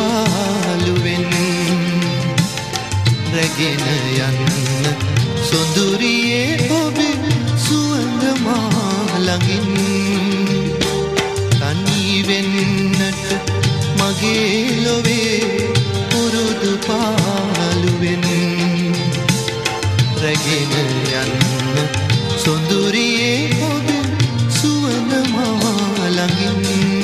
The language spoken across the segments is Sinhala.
පාළුවෙන් රැගෙන යන්න සොඳුරියේ ඔබේ සුවඳ මා ළඟින් තනි වෙන්නට මගේ ලොවේ පුරුදු පාළුවෙන් රැගෙන යන්න සොඳුරියේ ඔබේ සුවඳ මා ළඟින්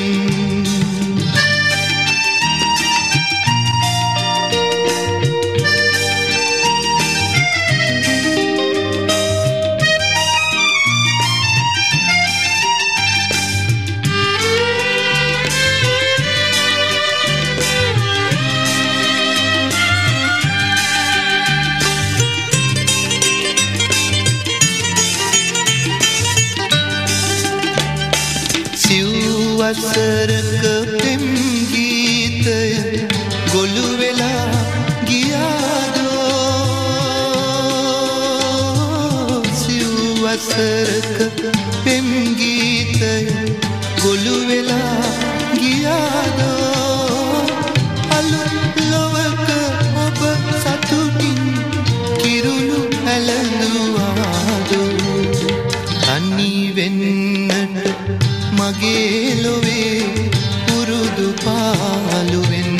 වසරක පෙම් ගීතය ගොළු වෙලා ගියාදෝ සිව් වසරක පෙම් ගීතය ගොළු වෙලා ගියාදෝ අලුත් ලොවක ඔබ සතුටින් කිරුළු ඇලඳුවාදෝ තනි වෙන්නට මගේ ලොවේ පුරුදු පාළුවෙන්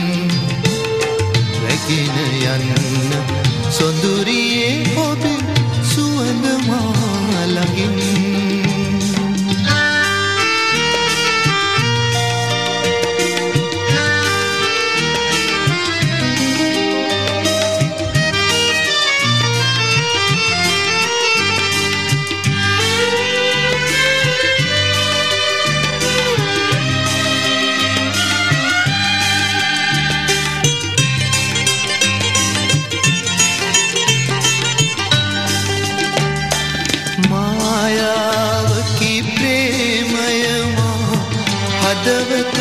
රැගෙන යන්න සොඳුරියේ ඔබේ සුවඳ මා ළඟින් හදවත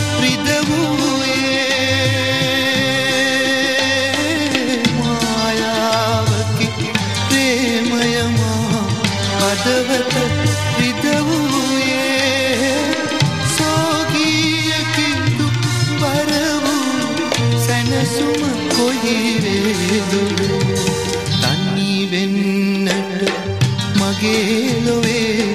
රිදවූයේ මායාවකි ප්‍රේමය මා හදවත රිදවූයේ සෝගියකි දුක් බර වූ සැනසුම කොහි වේද තනි වෙන්නට මගේ ලොවේ